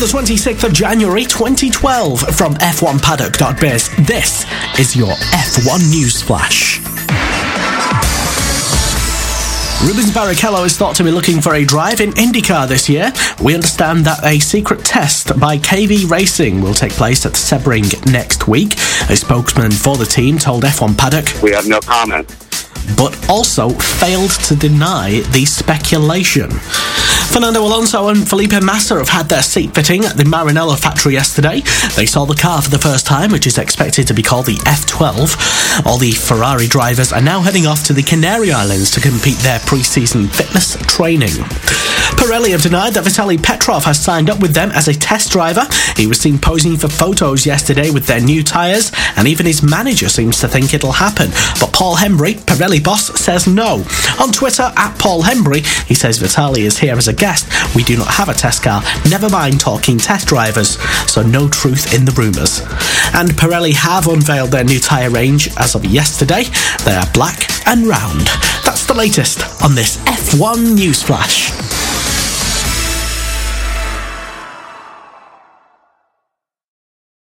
the 26th of January 2012 from F1Paddock.biz. This is your F1 News Flash. Rubens Barrichello is thought to be looking for a drive in IndyCar this year. We understand that a secret test by KV Racing will take place at Sebring next week. A spokesman for the team told F1 Paddock, "We have no comment," but also failed to deny the speculation. Fernando Alonso and Felipe Massa have had their seat fitting at the Maranello factory yesterday. They saw the car for the first time, which is expected to be called the F12. All the Ferrari drivers are now heading off to the Canary Islands to complete their pre-season fitness training. Pirelli have denied that Vitaly Petrov has signed up with them as a test driver. He was seen posing for photos yesterday with their new tyres, and even his manager seems to think it'll happen. But Paul Hembry, Pirelli boss, says no. On Twitter, at Paul Hembry, he says Vitaly is here as a guest. We do not have a test car, never mind talking test drivers, so no truth in the rumours. And Pirelli have unveiled their new tyre range as of yesterday. They are black and round. That's the latest on this F1 News Flash.